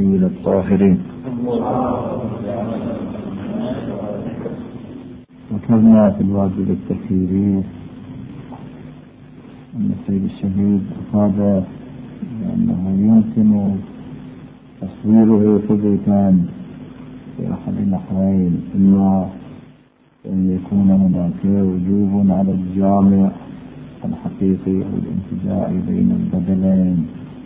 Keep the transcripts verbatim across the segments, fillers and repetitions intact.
الطيبين الطاهرين. ذكرنا في الواجب التكفيري أن السيد الشهيد أفاد أنه يمكن تصويره ثبوتا في أحد النحوين، إما أن يكون هناك وجوب على الجامع الحقيقي أو الانتزاع بين البدلين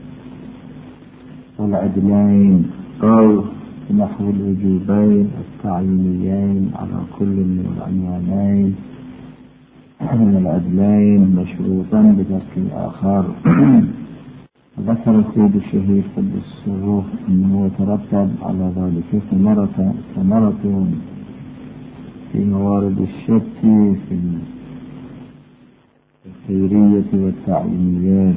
والعدلين، أو نحو الوجوبين التعيينيين على كل من العنوانين من العدلين مشروطا بترك الآخر. ذكر السيد الشهيد قدس سره أنه يترتب على ذلك ثمرة ثمرة في موارد الشك في الخيرية والتعيينية،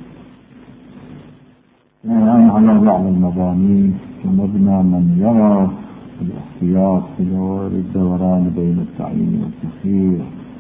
يعني على بعض المضامين كمبنى من يرى الاحتياط في موارد الدوران بين التعيين والتخيير.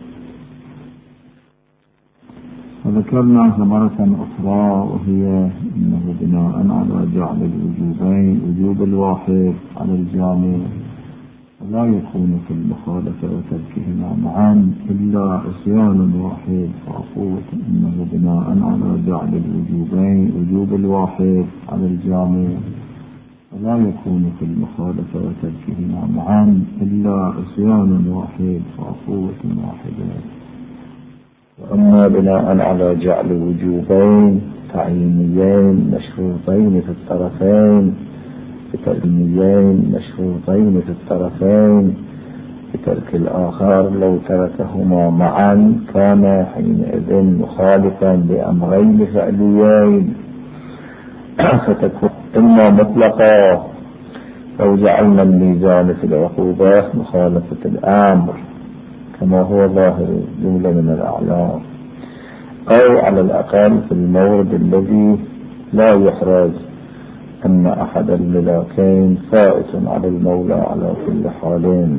وذكرنا ثمرة أخرى وهي أنه بناء على جعل الوجوبين وجوب الواحد على الجامع لا يكون في المخالفة وتركهما معا إلا عصيان واحد، فأقول أنه بناء على جعل الوجوبين وجوب الواحد على الجامع لا يكون في المخالفة وتركهما معا إلا عصيان واحد فأقوة واحدة. وأما بناء على جعل وجوبين تعيينيين مشروطين في الطرفين بتعيينيين مشروطين في الطرفين بترك الآخر لو تركهما معا كان حينئذ مخالفا لأمرين فعليين، فتكون إما مطلقا لو جعلنا الميزان في العقوبات مخالفة الأمر كما هو ظاهر جملة من الأعلام، أو على الأقل في المورد الذي لا يحرز أن أحد الملاكين فائت على المولى على كل حال،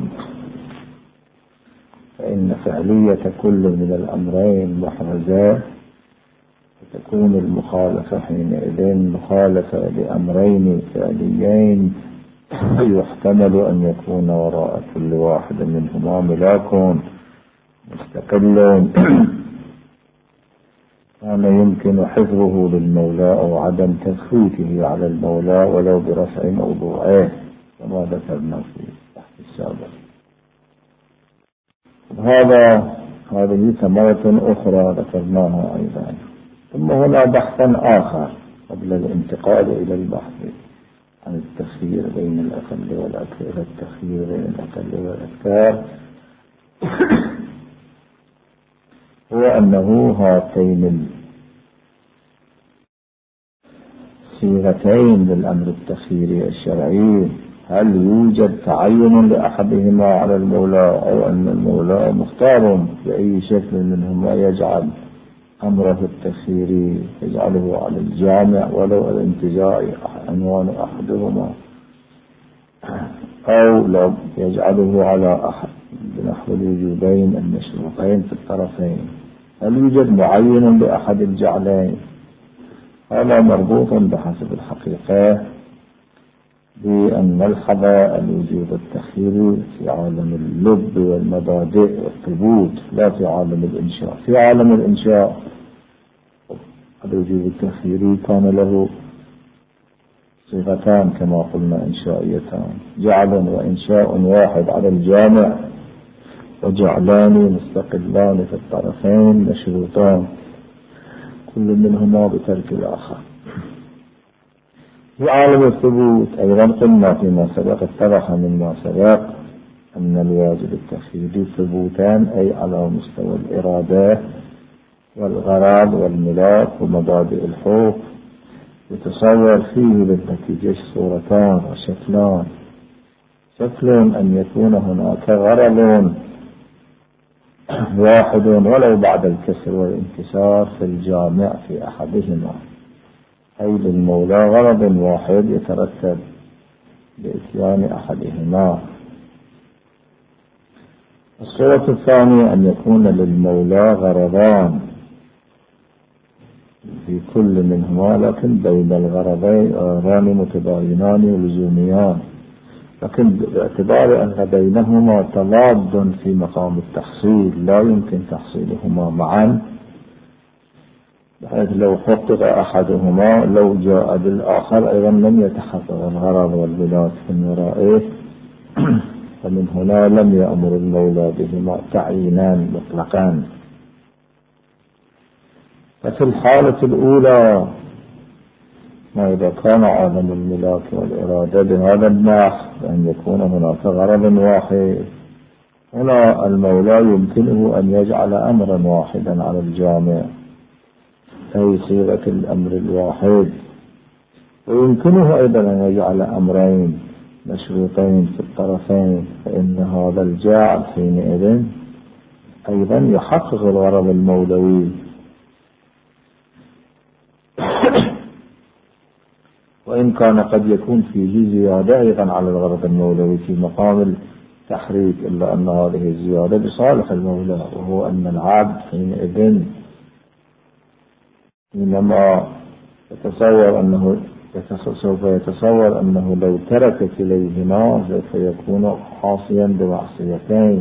فإن فعلية كل من الأمرين محرزة، فتكون المخالفة حينئذ مخالفة لأمرين فعليين يحتمل أن يكون وراء كل واحد منهما ملاك مستقل كان يمكن حفظه للمولى أو عدم تفويته على المولى ولو برفع موضوعه كما ذكرنا في البحث السابق. هذا هذه ثمرة أخرى ذكرناها أيضا. ثم هنا بحثا آخر قبل الانتقال إلى البحث عن التخيير بين الأقل والأكثر، التخيير بين الأقل والأكثر، هو أنه هاتين الصيغتين للأمر التخييري الشرعي هل يوجد تعين لأحدهما على المولى أو أن المولى مختار بأي شكل منهما يجعل أمره التخييري يجعله على الجامع ولو الانتزاع عنوان أحدهما، أو لو يجعله على أحد بنحو الوجوبين المشروطين في الطرفين، هل يوجد معين لأحد الجعلين؟ هذا مربوط بحسب الحقيقة بأن نلحظ الوجوب التخييري في عالم اللب والمبادئ والثبوت لا في عالم الإنشاء. في عالم الإنشاء الوجوب التخييري كان له صيغتان كما قلنا إنشائيتان، جعل وإنشاء واحد على الجامع وجعلان مستقلان في الطرفين مشروطان كل منهما بترك الآخر. في عالم الثبوت أيضا قلنا فيما سبق اتضح مما سبق أن الواجب التخييري ثبوتان أي على مستوى الإرادة والغرض والملاك ومبادئ الحقوق، يتصور فيه بالنتيجة صورتان وشكلان. شكل أن يكون هناك غرض واحد ولو بعد الكسر والانكسار في الجامع في أحدهما، أي للمولى غرض واحد يترتب بإتيان أحدهما. الصورة الثانية أن يكون للمولى غرضان في كل منهما، لكن بين الغرضين متباينان ولزوميان، لكن باعتبار أن بينهما تضاد في مقام التحصيل لا يمكن تحصيلهما معا، بحيث لو حقق أحدهما لو جاء بالآخر أيضا لم يتحقق الغرض والبلاد من ورائه، فمن هنا لم يأمر المولى بهما تعيينان مطلقان. ففي الحالة الأولى ما إذا كان عالم الملاك والإرادة بهذا النحو أن يكون هناك غرض واحد، هنا المولى يمكنه أن يجعل أمرا واحدا على الجامع أي صيغة الأمر الواحد، ويمكنه أيضا أن يجعل أمرين مشروطين في الطرفين، فإن هذا الجاعل حينئذ أيضا يحقق الغرض المولوي. وإن كان قد يكون فيه زيادة أيضا على الغرض المولوي في مقام التحريك، إلا أن هذه الزيادة بصالح المولى، وهو أن العبد حينئذ حينما يتصور أنه سوف يتصور أنه لو ترك كليهما سوف يكون عاصيا بمعصيتين،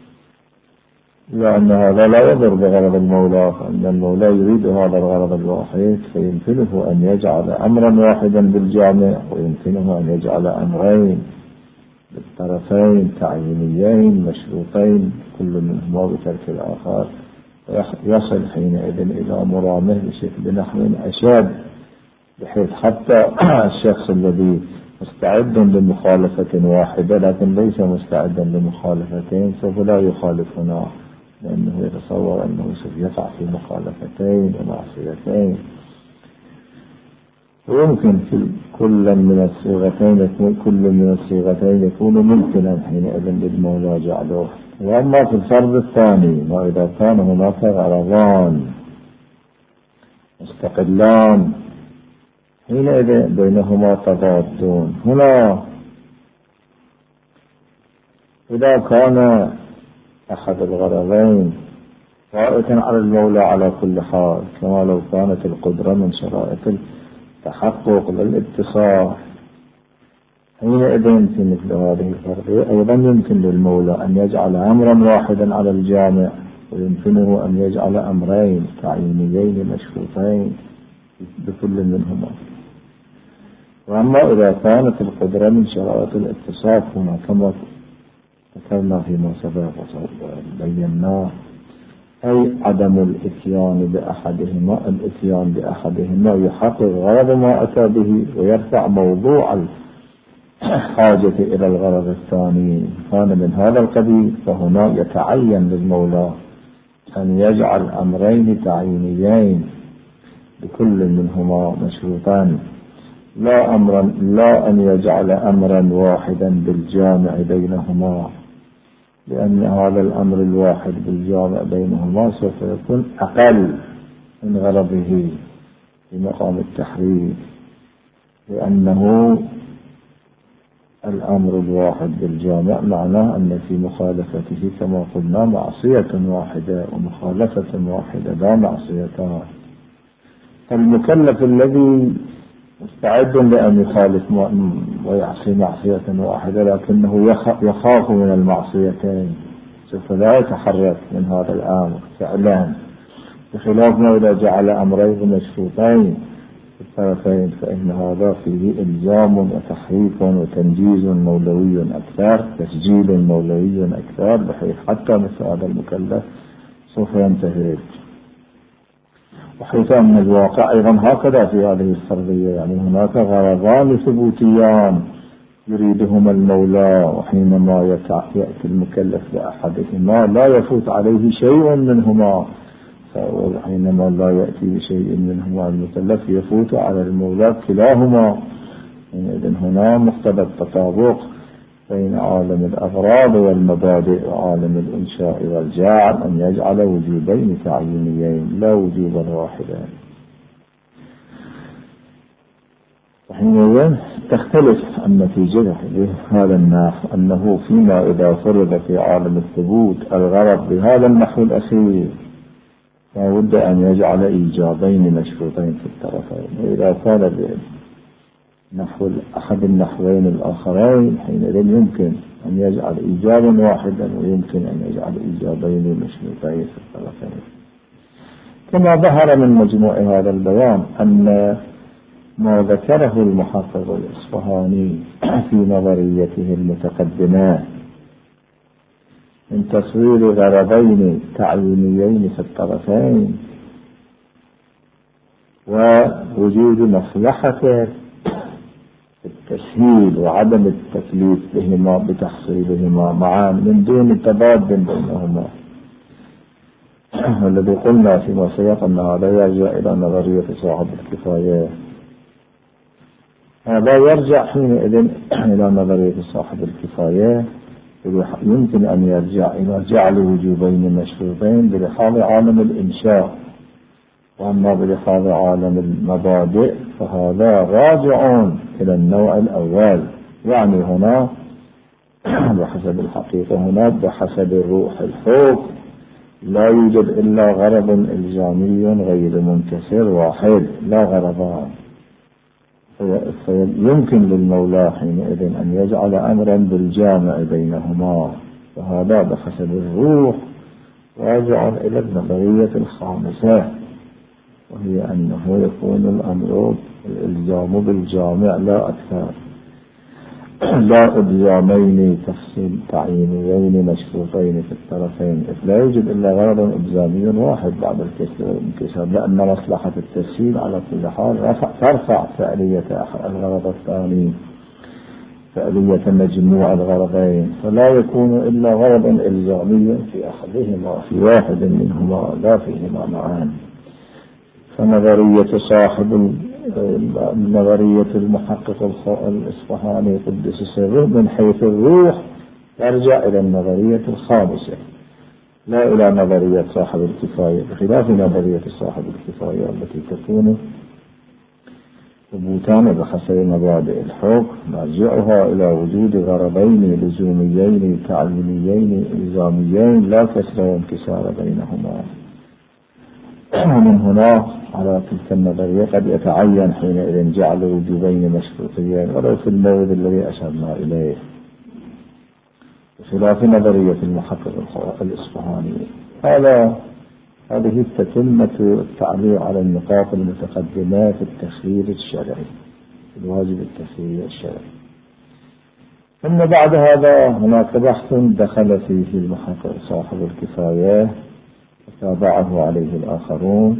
لأن هذا لا يضر بغرض المولى، فإن المولى يريد هذا الغرض الواحد، فيمكنه أن يجعل أمرا واحدا بالجامع، ويمكنه أن يجعل أمرين بالطرفين تعيينيين مشروطين كل منهما بترك الآخر، يصل حينئذ إلى مرامه بنحو أشد، بحيث حتى الشخص الذي مستعد لمخالفة واحدة لكن ليس مستعدا لمخالفتين سوف لا يخالف هنا، لأنه يتصور أنه سوف يقع في مخالفتين ومعصيتين. ويمكن في كل من الصيغتين كل من الصيغتين يكون ممكنا حينئذ للمولى جعله. وأما في الفرض الثاني ما إذا كان هناك غرضان مستقلان حينئذ بينهما تضادون، هنا إذا كان أحد الغرضين فائتا على المولى على كل حال، كما لو كانت القدرة من شرائط التحقق للاتصال، حينئذ في مثل هذه الفرضية أيضا يمكن للمولى أن يجعل أمرا واحدا على الجامع، ويمكنه أن يجعل أمرين تعيينيين مشروطين بكل منهما. وأما إذا كانت القدرة من شرائط الاتصاف هنا كما ذكرنا فيما سبق وبيناه، أي عدم الإتيان بأحدهما، الإتيان بأحدهما يحقق غرض ما أتى به ويرفع موضوع الحاجة إلى الغرض الثاني، كان من هذا القبيل، فهنا يتعين للمولى أن يجعل أمرين تعيينيين بكل منهما مشروطان، لا أمرا لا أن يجعل أمرا واحدا بالجامع بينهما، لأن هذا الأمر الواحد بالجامع بينهما سوف يكون أقل من غرضه في مقام التحرير، لأنه الأمر الواحد بالجامع معناه أن في مخالفته كما قلنا معصية واحدة ومخالفة واحدة لا معصيتان. فالمكلف الذي مستعد لأن يخالف ويعصي معصية واحدة لكنه يخاف من المعصيتين سوف لا يتحرك من هذا الأمر فعلا، بخلاف ما إذا جعل أمرين مشروطين في الطرفين، فإن هذا فيه إلزام وتحريف وتنجيز مولوي أكثر، تسجيل مولوي أكثر، بحيث حتى مثل هذا المكلف سوف ينتهي. وحيث أن الواقع أيضا هكذا في هذه الفرضية، يعني هناك غرضان ثبوتيان يريدهما المولى، وحينما يأتي المكلف بأحدهما لا يفوت عليه شيء منهما، وحينما لا يأتي بشيء منهما المكلف يفوت على المولى كلاهما. إذن هنا مقتضى التطابق بين عالم الأغراض والمبادئ وعالم الإنشاء والجعل أن يجعل وجوبين تعيينيين لا وجوبا واحدا. وحينئذ تختلف النتيجة بهذا النحو، أنه فيما إذا فرض في عالم الثبوت الغرض بهذا النحو الأخير لا بد أن يجعل إيجابين مشروطين في الطرفين. وإذا كان نحو أحد النحوين الآخرين حينئذ يمكن أن يجعل إيجابا واحدا ويمكن أن يجعل إيجابين مشروطين في الطرفين. كما ظهر من مجموع هذا البيان أن ما ذكره المحقق الإصفهاني في نظريته المتقدمة من تصوير غرضين تعيينيين في الطرفين ووجود مصلحة التسهيل وعدم التكليف بهما بتحصيلهما معا من دون تضاد بينهما، والذي قلنا فيما سيق أن هذا يرجع إلى نظرية صاحب الكفاية. هذا يرجع حينئذ إلى نظرية صاحب الكفاية، يمكن أن يرجع إلى جعل وجوبين مشروطين بلحاظ عالم الإنشاء، وأما بلحاظ عالم المبادئ فهذا راجع إلى النوع الأول. يعني هنا بحسب الحقيقة هنا بحسب الروح الحكم لا يوجد إلا غرض إلزامي غير منكسر واحد لا غرضان، فيمكن للمولى حينئذ أن يجعل أمرا بالجامع بينهما، وهذا بحسب الروح راجع إلى النظرية الخامسة، وهي أنه يكون الأمر الإلزام بالجامع لا أكثر، لا إلزامين تفصيل تعيينيين مشروطين في الطرفين، لا يوجد إلا غرض إلزامي واحد بعد الانكسار، لأن مصلحة التسهيل على كل حال ترفع فعلية الغرض الثاني فعلية مجموع الغرضين، فلا يكون إلا غرض إلزامي في أحدهما في واحد منهما لا فيهما معان. فنظرية صاحب نظرية المحقق الإصفهاني قدس سره من حيث الروح ترجع إلى النظرية الخامسة لا إلى نظرية صاحب الكفاية، بخلاف نظرية صاحب الكفاية التي تكون ثبوتان بحسب مبادئ الحكم مرجعها إلى وجود غرضين لزوميين تعيينيين إلزاميين لا كسر وانكسار بينهما. ومن هنا على تلك النظرية قد يتعين حينئذ جعل وجوبين مشروطيين ولو في المورد الذي أشرنا إليه، بخلاف نظرية المحقق الإصفهاني. هذا هذه تتمة التعليق على النقاط المتقدمة في التخيير الشرعي، في الواجب التخيير الشرعي. ثم بعد هذا هناك بحث دخل فيه المحقق صاحب الكفاية وتابعه عليه الآخرون.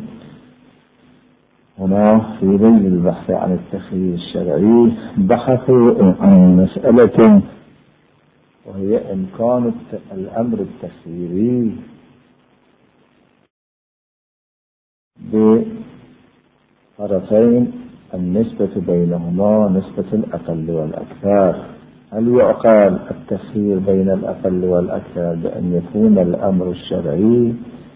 هنا في ذيل البحث عن التخيير الشرعي بحثوا عن مسألة، وهي إمكان الأمر التخييري بطرفين النسبة بينهما نسبة الأقل والأكثر. هل يعقل التخيير بين الأقل والأكثر بأن يكون الأمر الشرعي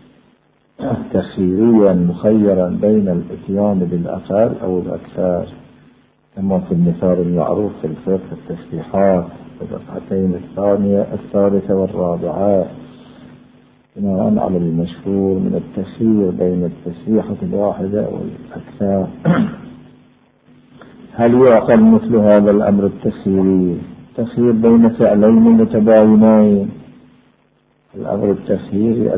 تخييريا مخيرا بين الاتيان بالأقل أو الأكثر، كما في المثال المعروف في الفقه التسبيحات الركعتين الثانية الثالثة والرابعة، بناء على المشهور من التخيير بين التسبيحة الواحدة والأكثر. هل يعقل مثل هذا الأمر التخييري تخيير بين فعلين متباينين؟ الأمر التخييري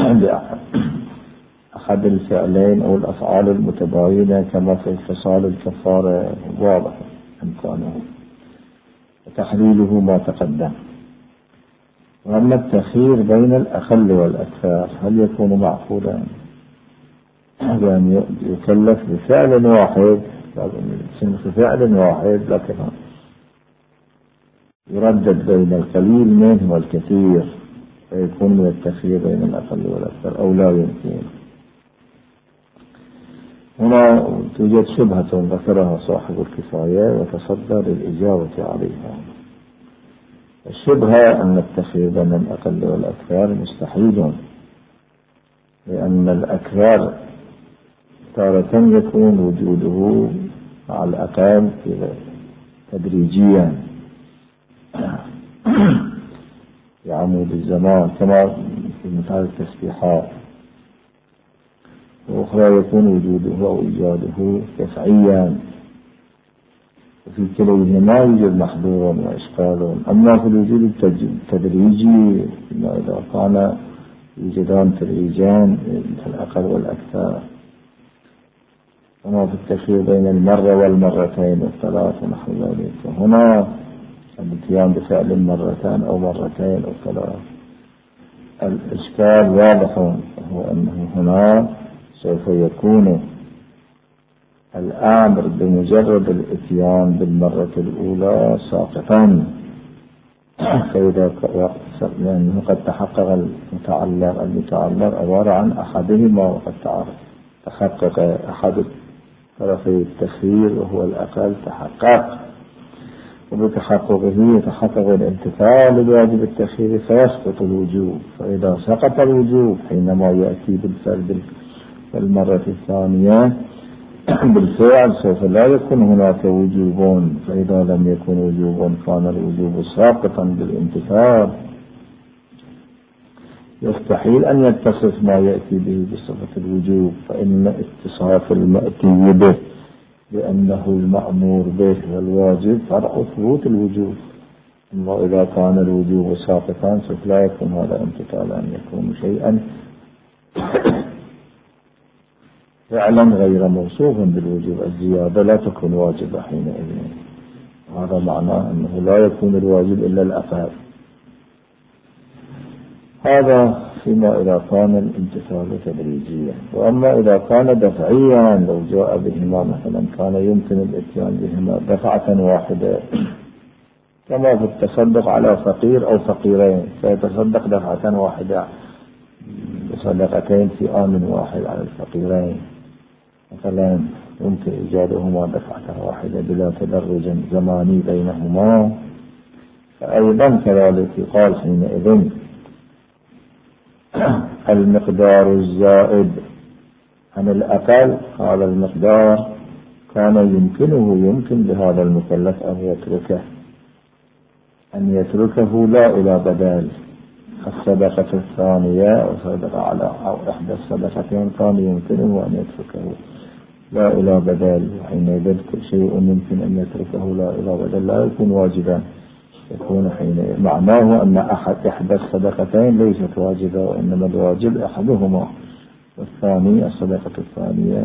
أحد الفعلين أو الأفعال المتباينة كما في انفصال الكفارة واضح إمكانه وتحليله ما تقدم. وأما التخيير بين الأقل والأكثر هل يكون معقولا؟ يعني يكلف بفعل واحد صنف فعل واحد لكن يردد بين القليل منه والكثير فيكون من التخيير بين الأقل والأكثر أو لا يمكن. هنا توجد شبهة ذكرها صاحب الكفاية وتصدى للإجابة عليها. الشبهة أن التخيير بين الأقل والأكثر مستحيل، لأن الأكثر تارة يكون وجوده مع الأقل تدريجيا في عمود الزمان كما في مثال التسبيحات، الأخرى يكون وجوده أو إيجاده دفعيا، وفي كليهما يوجد محظور وإشكال. أما في الوجود التدريجي إذا كان يوجدان تدريجان في الأقل والأكثر، وما في التخيير بين المرة والمرتين والثلاث ونحو ذلك، وهنا الاتيان بفعل مرتين أو مرتين أو ثلاث. الإشكال واضح، وهو أنه هنا سوف يكون الأمر بمجرد الاتيان بالمرة الأولى ساقطا، فإذا لأنه قد تحقق المتعلق المتعلق عبارة عن أحدهما، وقد تحقق أحد طرفي التخيير وهو الأقل تحقق، وبتحققه يتحقق الانتفاع لواجب التخيير فيسقط الوجوب. فإذا سقط الوجوب حينما يأتي بالفعل بالمرة الثانية بالفعل سوف لا يكون هناك وجوب، فإذا لم يكن وجوب كان الوجوب ساقطا بالانتفاع. يستحيل أن يتصف ما يأتي به بصفة الوجوب، فإن اتصاف المأتي به بأنه المأمور به والواجب فرع ثبوت الوجوب. أما إذا كان الوجوب ساقطا سوف لا يكون هذا امتثالا، أن يكون شيئا فعلا غير موصوف بالوجوب. الزيادة لا تكون واجبة حينئذ، هذا معناه أنه لا يكون الواجب إلا الأقل. هذا فيما إذا كان الامتثال تدريجيا. وأما إذا كان دفعيا لو جاء بهما مثلا كان يمكن الاتيان بهما دفعة واحدة، كما في التصدق على فقير أو فقيرين، فيتصدق دفعة واحدة بصدقتين في آن واحد على الفقيرين مثلا، يمكن إيجادهما دفعة واحدة بلا تدرج زماني بينهما. فأيضا كذلك يقال حينئذ المقدار الزائد عن الأقل، هذا المقدار كان يمكنه يمكن لهذا المكلف أن يتركه أن يتركه لا إلى بدل الصدقة الثانية أو صدقة على أو إحدى الصدقتين، كان يمكنه أن يتركه لا إلى بدل. حينئذ كل شيء يمكن أن يتركه لا إلى بدل لا يكون واجبا، يكون حينئذ معناه أن أحد إحدى الصدقتين ليست واجبة، وإنما الواجب أحدهما، والثاني الصدقة الثانية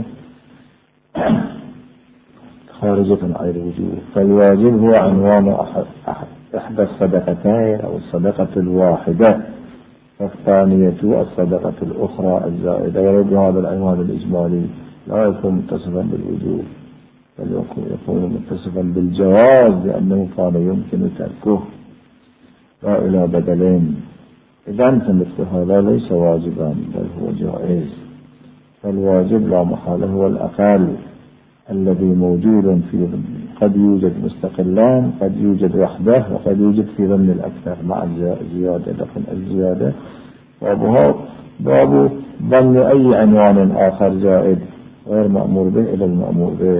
خارجة عن الوجوب. فالواجب هو عنوان أحد أحد إحدى الصدقتين أو الصدقة الواحدة، والثانية الصدقة الأخرى الزائدة. ورد هذا العنوان الإجمالي لا يكون متصفا بالوجوب، بل يكون متصفا بالجواز، لأنه كان يمكن تركه لا إلى بدلين. إذا فمثل هذا ليس واجبا بل هو جائز. فالواجب لا محالة هو الأقل الذي موجود في قد يوجد مستقلان، قد يوجد وحده، وقد يوجد في ضمن الأكثر مع الزيادة. لكن الزيادة بابها باب ضمن أي عنوان آخر زائد غير مأمور به إلى المأمور به.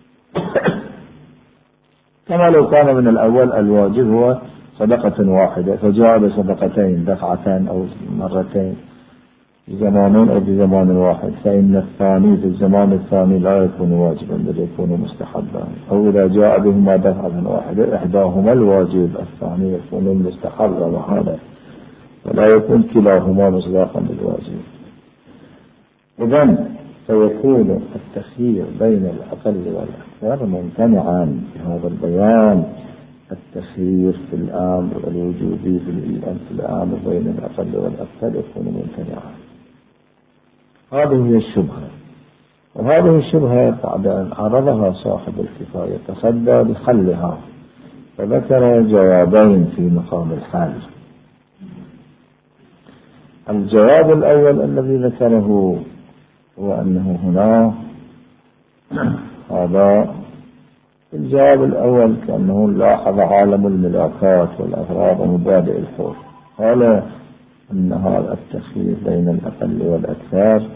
كما لو كان من الأول الواجب هو صدقة واحدة فجاء بصدقتين دفعتين أو مرتين بزمان أو بزمان واحد، فإن الثاني في الزمان الثاني لا يكون واجبا بل يكون مستحبا. أو إذا جاء بهما دفعة واحدة إحداهما الواجب الثاني يكون المستحب، وهذا ولا يكون كلاهما مصداقا بالواجب. إذن فيكون التخيير بين الأقل والأكثر ممتنعا بهذا البيان. التخيير في الأمر والوجوبي في الأمر بين الأقل والأكثر يكون ممتنعا. هذه هي الشبهة، وهذه الشبهة بعد أن عرضها صاحب الكفاية تصدى بحلها، فذكر جوابين في مقام الحل. الجواب الأول الذي ذكره هو أنه هنا هذا الجواب الأول كأنه لاحظ عالم الملاكات والأغراض ومبادئ الحر. قال أن هذا التخيير بين الأقل والأكثر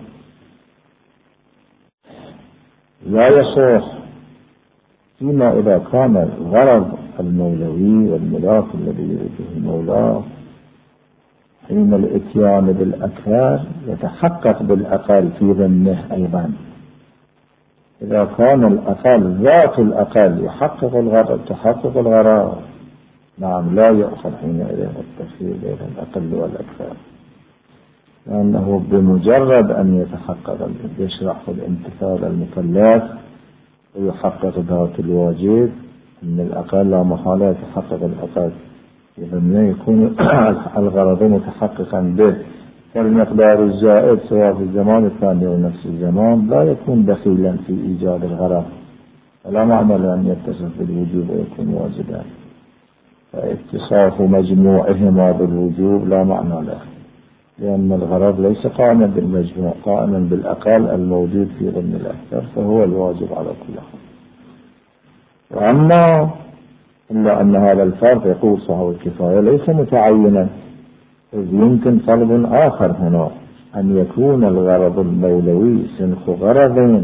لا يصح فيما إذا كان الغرض المولوي والملاك الذي يريده المولى حين الاتيان بالأكثر يتحقق بالأقل في ظنه أيضا. إذا كان الأقل ذات الأقل يحقق الغرض تحقق الغرض، نعم لا يؤخذ حينئذ التفسير بين الأقل والأكثر، لأنه بمجرد أن يتحقق يشرح الامتثال المكلف ويحقق ذات الواجب أن الأقل لا محالة يتحقق الأقل، إذن يكون الغرض متحققا به. فالمقدار الزائد سواء في الزمان الثاني أو نفس الزمان لا يكون دخيلا في إيجاد الغرض، فلا معنى لأن يتصف بالوجوب ويكون واجبا، فاتصاف مجموعهما بالوجوب لا معنى له، لأن الغرض ليس قائما بالمجموع، قائما بالأقل الموجود في ضمن الأكثر، فهو الواجب على كل حال. وأما إلا أن هذا الفرق يقول صاحب الكفاية ليس متعينا، إذ يمكن طلب آخر هنا أن يكون الغرض المولوي سنخ غرضين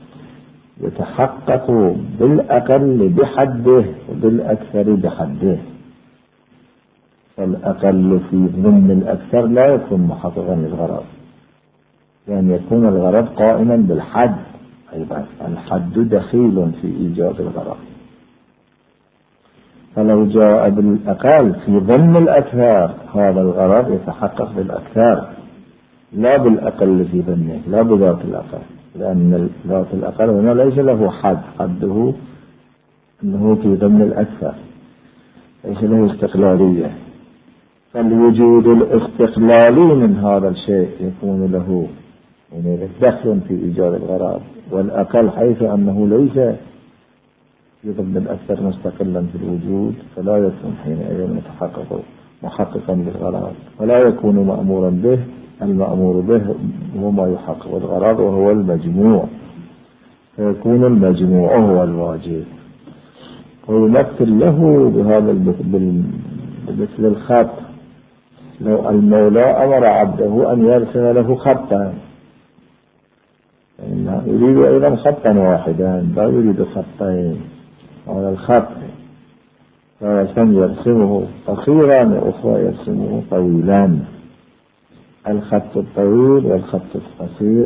يتحقق بالأقل بحده وبالأكثر بحده، فالأقل في ضمن الأكثر لا يكون محققا للغرض، لأن يعني يكون الغرض قائما بالحد أيضا، الحد دخيل في إيجاد الغرض. فلو جاء بالأقل في ضمن الأكثر هذا الغرض يتحقق بالأكثر لا بالأقل في ضمنه، لا بذات الأقل، لأن ذات الأقل هنا ليس له حد، حده أنه في ضمن الأكثر، ليس له استقلالية. فالوجود الاستقلالي من هذا الشيء يكون له يعني دخل في إيجاد الغرض، والأقل حيث أنه ليس في ضمن الأكثر مستقلا في الوجود فلا يكون حينئذ يتحقق محققا للغرض، ولا يكون مأمورا به. المأمور به هو ما يحقق الغرض وهو المجموع، فيكون المجموع هو الواجب، ويمثل له بهذا مثل الخط. لو المولى أمر عبده أن يرسم له خطا، فإنه يريد أيضا خطا واحدا لا يريد خطين على الخط، فيسم يرسمه قصيرا وأخرى يرسمه طويلا. الخط الطويل والخط القصير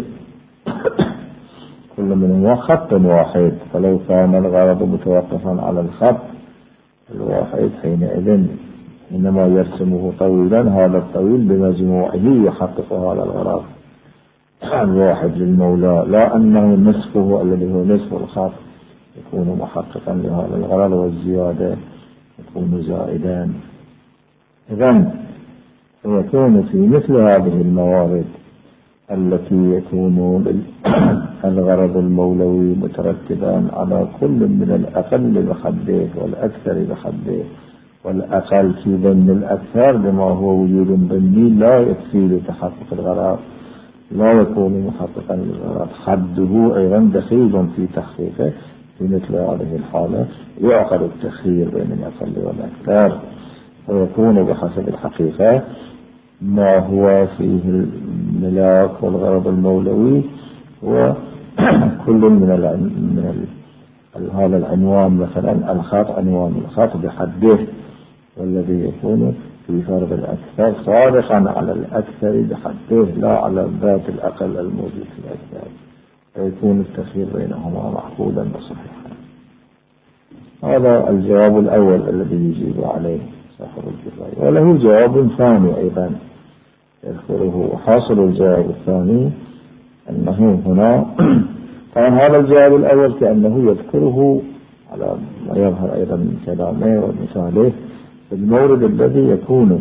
كل منهما خط واحد، فلو كان الغرض متوقفا على الخط الواحد حينئذ إنما يرسمه طويلا، هذا الطويل بمجموعه يحقق هذا الغرض الواحد للمولى، لا أنه نصفه الذي هو نصف الخط يكون محققا لهذا الغرض والزيادة يكون زائدا. إذن يكون في مثل هذه الموارد التي يكون الغرض المولوي مترتبا على كل من الأقل بحده والأكثر بحده، والأقل في ضمن الأكثر بما هو وجود ضمني لا يكفي لتحقق الغرض، لا يكون محققا للغرض، حده أيضا دخيل في تحقيقه. في مثل هذه الحالة يعقد التخيير بين الأقل والأكثر، ويكون بحسب الحقيقة ما هو فيه الملاك والغرض المولوي وكل من من هذا العنوان، مثلا الخط عنوان الخط بحده، والذي يكون في فرض الأكثر صادقا على الأكثر بحده لا على ذات الأقل الموجود في الأكثر، فيكون التخيير بينهما معقولا وصحيحا. هذا الجواب الأول الذي يجيب عليه صاحب الكفاية. وله جواب ثاني أيضا يذكره، حاصل الجواب الثاني أنه هنا طبعا هذا الجواب الأول كأنه يذكره على ما يظهر أيضا من كلامه ومثاله في المورد الذي يكون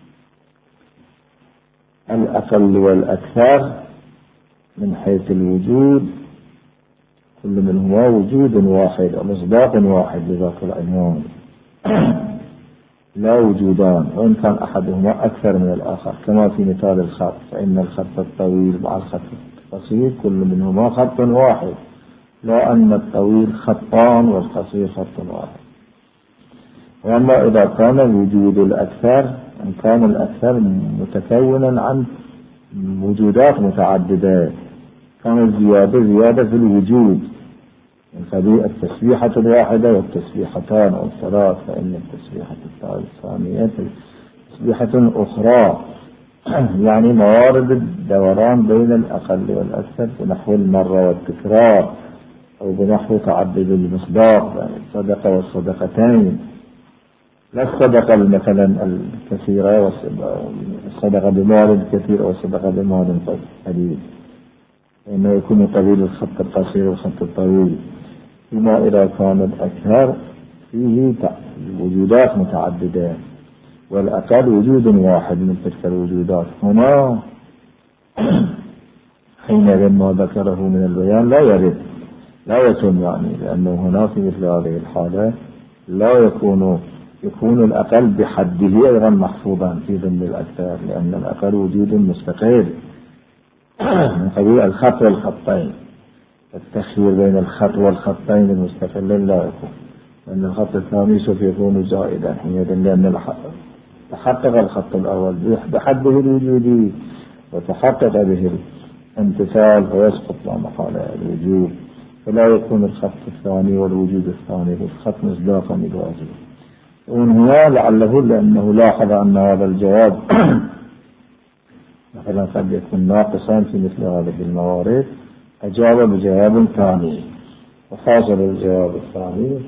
الأقل والأكثر من حيث الوجود كل منهما وجود واحد ومصداق واحد لذاك العنوان، لا وجودان، وإن كان أحدهما أكثر من الآخر، كما في مثال الخط، فإن الخط الطويل مع الخط القصير كل منهما خط واحد، لا أن الطويل خطان والقصير خط واحد. وأما إذا كان وجود الأكثر، إن كان الأكثر متكونا عن وجودات متعددة، كان الزيادة زيادة في الوجود، من التسبيحة الواحدة والتسبيحتان أو الثلاث، فإن التسبيحة الثانية تسبيحة أخرى يعني موارد الدوران بين الأقل والأكثر بنحو المرة والتكرار، أو بنحو تعدد المصداق، يعني الصدقة والصدقتين، لا الصدقة مثلا الكثيرة والصدقة بمال كثير أو الصدقة بمال قليل، إنه يكون طويل الخط القصير والخط الطويل. فيما إذا كان الأكثر فيه وجودات متعددة والأقل وجود واحد من تلك الوجودات، هنا حينئذ ما ذكره من البيان لا يرد لا يتم، يعني لأنه هنا في مثل هذه الحالة لا يكون يكون الأقل بحده أيضا محفوظا في ضمن الأكثر، لأن الأقل وجود مستقل من قبيل الخط والخطين. التخيير بين الخط والخطين المستقلين لا يكون، لأن الخط الثاني سوف يكون زائدا حينئذ، لأن تحقق الخط الأول بحده الوجودي وتحقق به الامتثال فيسقط لا محالة الوجود، فلا يكون الخط الثاني والوجود الثاني بالخط مصداقا للواجب. ومن هنا لعله لأنه لاحظ أن هذا الجواب مثلا قد يكون ناقصا في مثل هذه الموارد، أجاب بجواب ثاني، وحاصل الجواب الثاني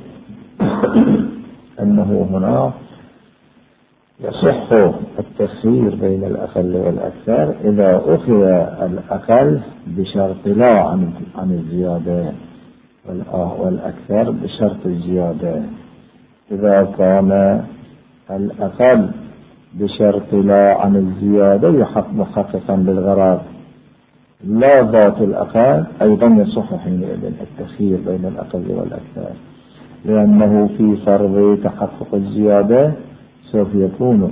أنه هنا يصح التخيير بين الأقل والأكثر إذا أخذ الأقل بشرط لا عن عن الزيادة، والأكثر بشرط الزيادة. إذا كان الأقل بشرط لا عن الزيادة يحق محققا للغرض لا ذات الأقل، أيضا يصح حينئذ التخيير بين الأقل والأكثر، لأنه في فرض تحقق الزيادة سوف يكون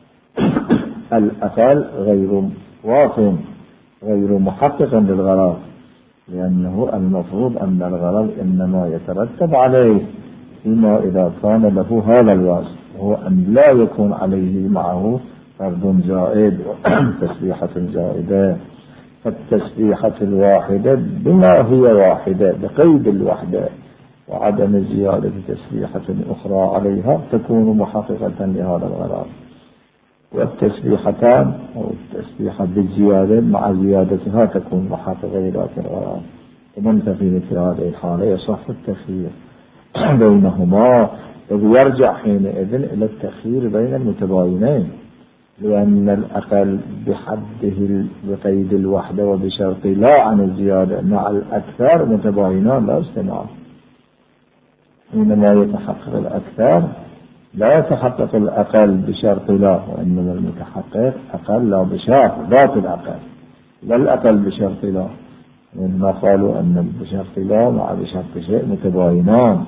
الأقل غير واقع غير محققا للغرض، لأنه المفروض أن الغرض إنما يترتب عليه فيما إذا كان له هذا الوصف، وهو أن لا يكون عليه معه فرض زائد تسبيحة زائدة. فالتسبيحة الواحدة بما هي واحدة بقيد الوحدة وعدم زيادة تسبيحة أخرى عليها تكون محققة لهذا الغرض، والتسبيحتان أو التسبيحة بالزيادة مع زيادتها تكون محققة لذات الغرض. ومن في مثل هذه الحالة يصح التخيير بينهما، إذ يرجع حينئذ إلى التخيير بين المتباينين، لأن الأقل بحده بقيد الوحدة وبشرط لا عن الزيادة مع الأكثر متباينان لا استماع. حينما يتحقق الأكثر لا يتحقق الأقل بشرط لا، وإنما المتحقق أقل لا بشرط ذات الأقل، لا الأقل بشرط لا، وإنما قالوا أن بشرط لا مع بشرط شيء متباينان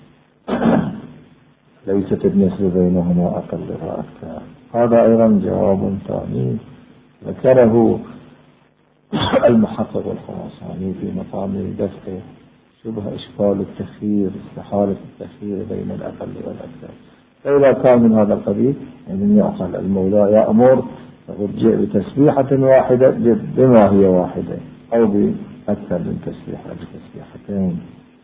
ليست النسبة بينهما أقل ولا أكثر. هذا أيضا جواب ثاني ذكره المحقق الخراساني في مقام دفع شبه إشكال التخيير استحالة التخيير بين الأقل والأكثر. فإذا كان من هذا القبيل يعني يعقل المولى يأمر يرجع بتسبيحة واحدة بما هي واحدة أو بأكثر من تسبيحة بتسبيحتين،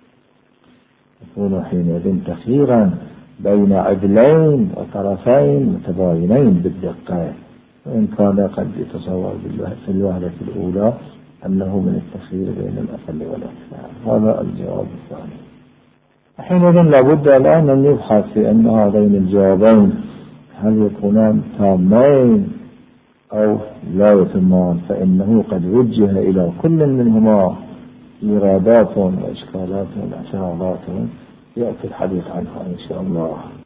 يكون حينئذ تخييرا بين عدلين وطرفين متباينين بالدقة، وإن كان قد يتصور في الوهلة الأولى أنه من التخيير بين الأقل والأكثر. هذا الجواب الثاني. حينئذ لابد الآن أن يبحث في أن هذين الجوابين هل يكونان تامين أو لا يتمان، فإنه قد وجه إلى كل منهما إيرادات وإشكالات واعتراضات يأتي الحديث عنها إن شاء الله.